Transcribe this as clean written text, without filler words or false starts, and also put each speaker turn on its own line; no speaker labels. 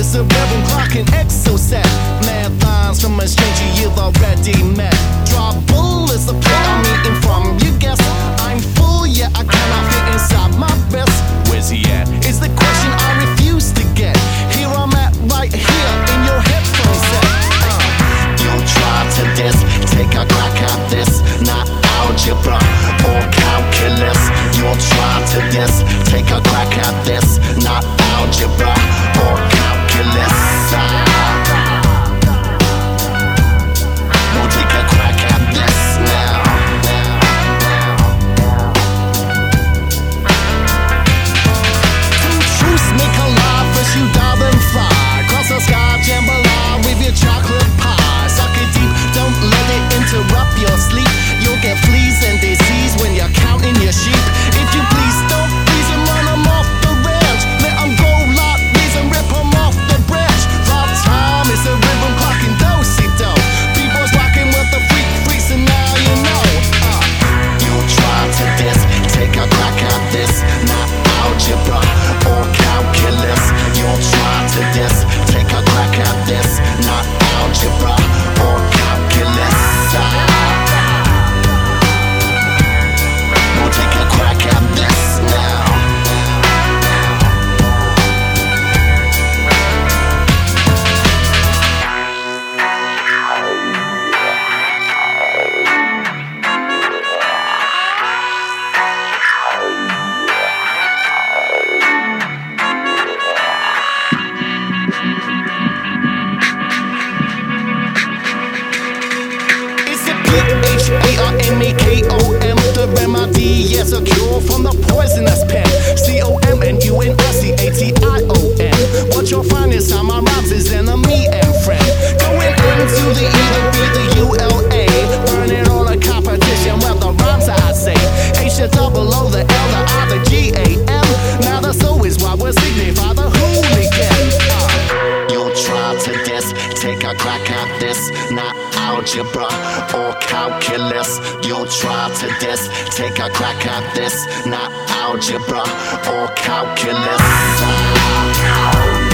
is a rhythm clock and exoset. Mad lines from a stranger you've already met. Draw bullets, the play I'm eating from. You guess I'm full, yeah, I cannot fit inside my vest. Where's he at? Is the question I refuse to get. Here I'm at, right here in your headphone set. You try to diss, take a crack at this. Not algebra or calculus. You'll try to diss, take a crack at this. Not algebra or calculus. We'll take a crack at this now. Two truths make a lie, first you dive and fly. Cross the sky, jambalaya with your chocolate pie. Suck it deep, don't let it interrupt your sleep. You'll get fleas and disease when you're counting your sheep. If you please, don't please and run them off the ranch. Let them go like these and rip them off the branch. Five time is a rhythm clock and do-si-do. People's rocking with the freaks and now you know. You try to diss, take a crack at this. Not algebra or calculus. You'll try to diss, take a crack at this. Not algebra or calculus. We'll take a crack at this now. H-A-R-M-A-K-O-M, the remedy, yes, a cure from the poisonous pen. C-O-M-N-U-N-S-C-A-T-I-O-N. What you'll find is how my rhymes is enemy and friend. Going into the E, the B, the U-L-A. Burning all the competition, well, the rhymes I say. H, the double O, the L, the I, the G-A-M. Now the so is why we signify the hooligan. You'll try to diss, take a crack at this. Not algebra or calculus. You'll try to diss, take a crack at this. Not algebra or calculus.